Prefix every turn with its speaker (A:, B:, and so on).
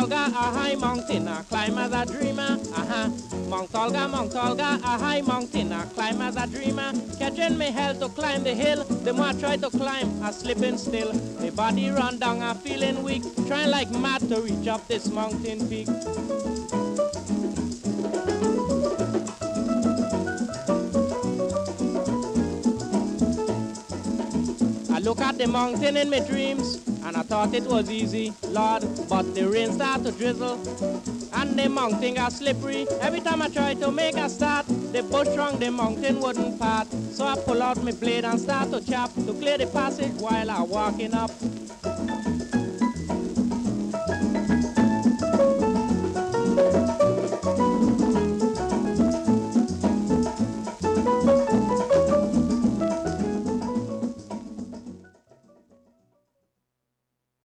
A: a high mountain, I climb as a dreamer. Mount Olga, a high mountain, I climb as a dreamer. Catching me hell to climb the hill. The more I try to climb, I slipping still. My body run down, I'm feeling weak. Trying like mad to reach up this mountain peak. I look at the mountain in my dreams, and I thought it was easy, Lord, but the rain started to drizzle, and the mountain got slippery. Every time I try to make a start, the bush around the mountain wouldn't part. So I pull out my blade and start to chop, to clear the passage while I'm walking up.